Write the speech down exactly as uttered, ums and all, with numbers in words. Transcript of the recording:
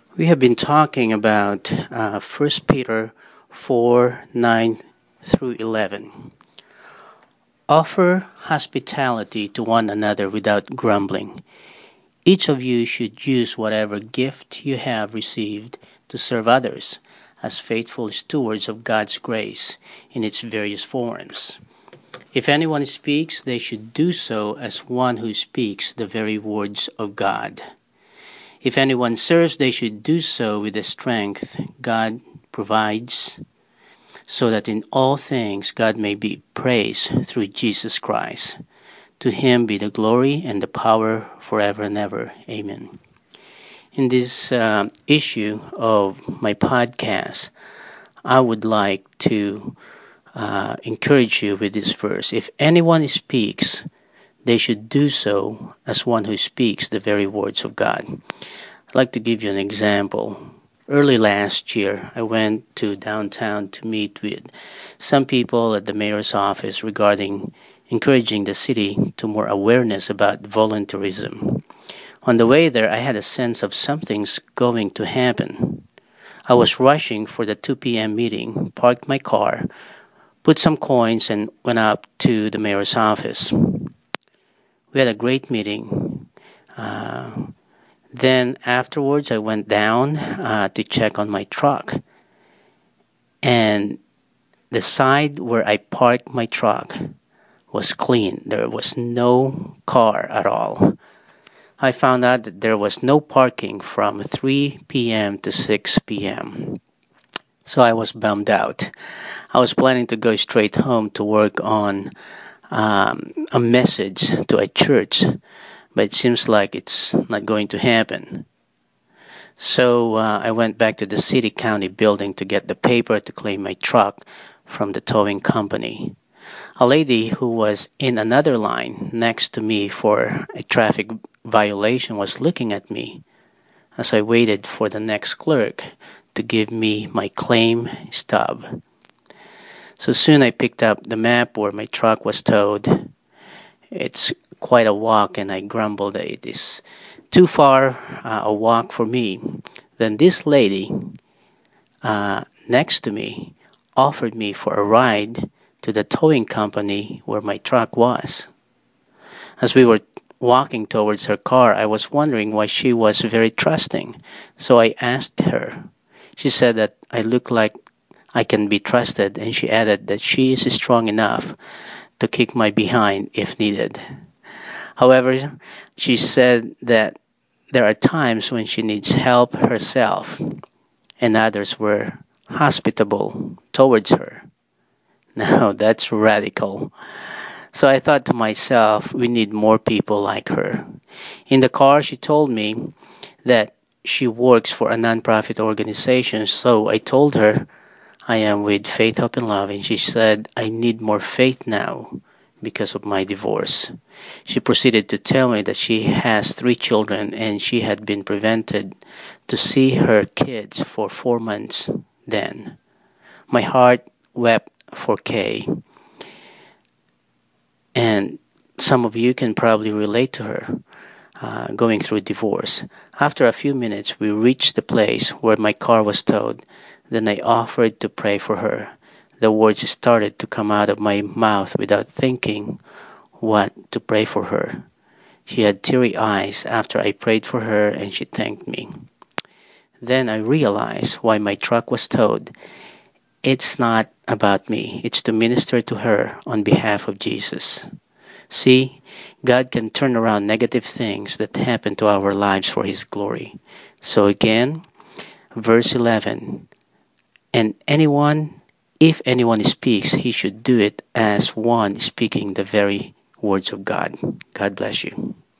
We have been talking about uh, First Peter four nine through eleven. Offer hospitality to one another without grumbling. Each of you should use whatever gift you have received to serve others as faithful stewards of God's grace in its various forms. If anyone speaks, they should do so as one who speaks the very words of God. If anyone serves, they should do so with the strength God provides, so that in all things God may be praised through Jesus Christ. To him be the glory and the power forever and ever. Amen. In this uh, issue of my podcast, I would like to uh, encourage you with this verse. If anyone speaks, they should do so as one who speaks the very words of God. I'd like to give you an example. Early last year, I went to downtown to meet with some people at the mayor's office regarding encouraging the city to more awareness about volunteerism. On the way there, I had a sense of something's going to happen. I was rushing for the two p.m. meeting, parked my car, put some coins, and went up to the mayor's office. We had a great meeting. Uh, then afterwards, I went down uh, to check on my truck. And the side where I parked my truck was clean. There was no car at all. I found out that there was no parking from three p.m. to six p.m. So I was bummed out. I was planning to go straight home to work on um, a message to a church, but it seems like it's not going to happen. So uh, I went back to the city county building to get the paper to claim my truck from the towing company. A lady who was in another line next to me for a traffic violation was looking at me as I waited for the next clerk to give me my claim stub. So soon I picked up the map where my truck was towed. It's quite a walk, and I grumbled that it is too far uh, a walk for me. Then this lady uh, next to me offered me for a ride to the towing company where my truck was. As we were walking towards her car, I was wondering why she was very trusting. So I asked her. She said that I look like I can be trusted, and she added that she is strong enough to kick my behind if needed. However, she said that there are times when she needs help herself, and others were hospitable towards her. Now, that's radical. So I thought to myself, we need more people like her. In the car, she told me that she works for a nonprofit organization, so I told her I am with Faith, Hope, and Love, and she said, I need more faith now because of my divorce. She proceeded to tell me that she has three children and she had been prevented to see her kids for four months then. My heart wept for Kay, and some of you can probably relate to her uh, going through divorce. After a few minutes, we reached the place where my car was towed. Then I offered to pray for her. The words started to come out of my mouth without thinking what to pray for her. She had teary eyes after I prayed for her, and she thanked me. Then I realized why my truck was towed. It's not about me. It's to minister to her on behalf of Jesus. See, God can turn around negative things that happen to our lives for His glory. So again, verse eleven, and anyone, if anyone speaks, he should do it as one speaking the very words of God. God bless you.